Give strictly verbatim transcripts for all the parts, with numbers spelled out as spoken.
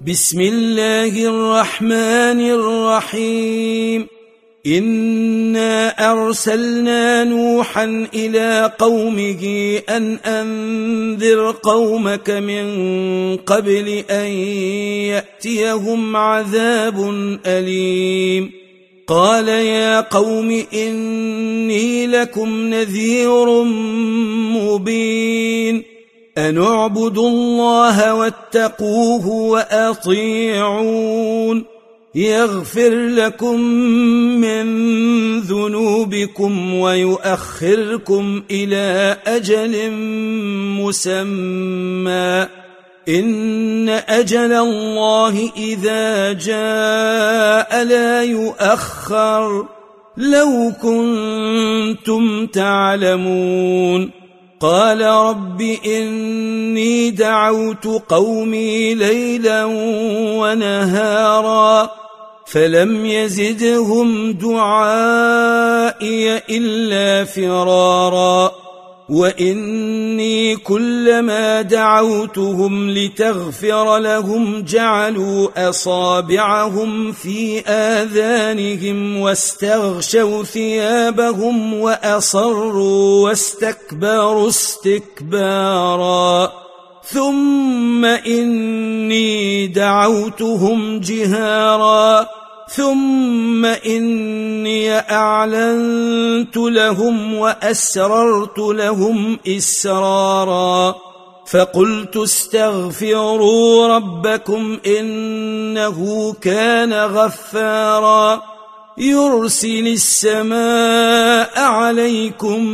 بسم الله الرحمن الرحيم إنا أرسلنا نوحا إلى قومه أن أنذر قومك من قبل أن يأتيهم عذاب أليم قال يا قوم إني لكم نذير مبين أن اعبدوا الله واتقوه وأطيعون يغفر لكم من ذنوبكم ويؤخركم إلى أجل مسمى إن أجل الله إذا جاء لا يؤخر لو كنتم تعلمون قال رب إني دعوت قومي ليلا ونهارا فلم يزدهم دعائي إلا فرارا وإني كلما دعوتهم لتغفر لهم جعلوا أصابعهم في آذانهم واستغشوا ثيابهم وأصروا واستكبروا استكبارا ثم إني دعوتهم جهارا ثم إني أعلنت لهم وأسررت لهم إسرارا فقلت استغفروا ربكم إنه كان غفارا يرسل السماء عليكم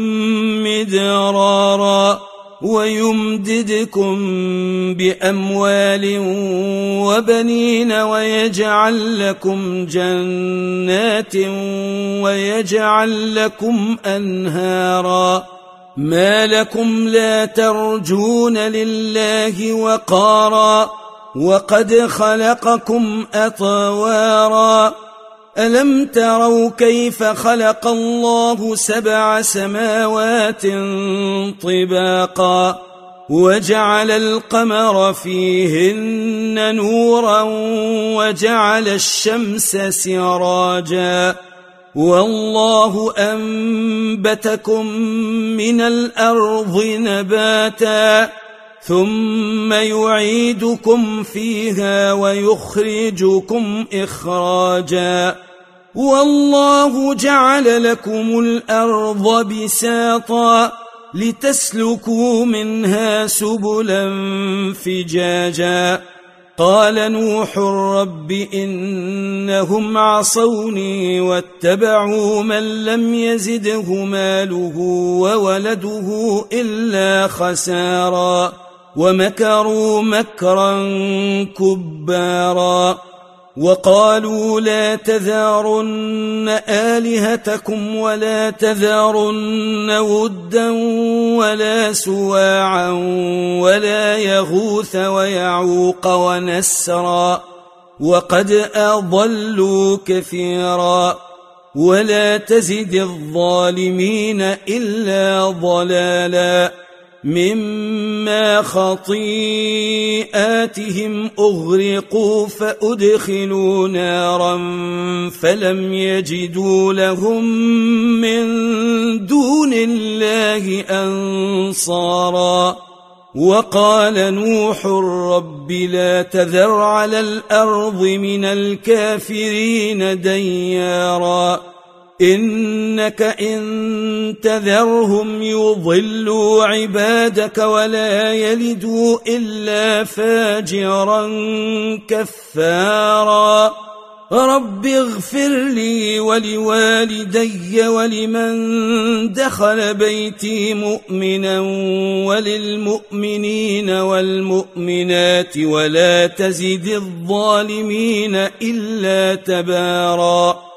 مدرارا ويمددكم بأموال وبنين ويجعل لكم جنات ويجعل لكم أنهارا ما لكم لا ترجون لله وقارا وقد خلقكم أطوارا ألم تروا كيف خلق الله سبع سماوات طباقا وجعل القمر فيهن نورا وجعل الشمس سراجا والله أنبتكم من الأرض نباتا ثم يعيدكم فيها ويخرجكم إخراجا والله جعل لكم الأرض بساطا لتسلكوا منها سبلا فجاجا قال نوح رب إنهم عصوني واتبعوا من لم يزده ماله وولده إلا خسارا ومكروا مكرا كبارا وقالوا لا تذارن آلهتكم ولا تذارن ودا ولا سواعا ولا يغوث ويعوق ونسرا وقد أضلوا كثيرا ولا تزد الظالمين إلا ضلالا مما خطيئاتهم أغرقوا فأدخلوا نارا فلم يجدوا لهم من دون الله أنصارا وقال نوح رب لا تذر على الأرض من الكافرين ديارا إنك إن تذرهم يضلوا عبادك ولا يلدوا إلا فاجرا كفارا رب اغفر لي ولوالدي ولمن دخل بيتي مؤمنا وللمؤمنين والمؤمنات ولا تزد الظالمين إلا تبارا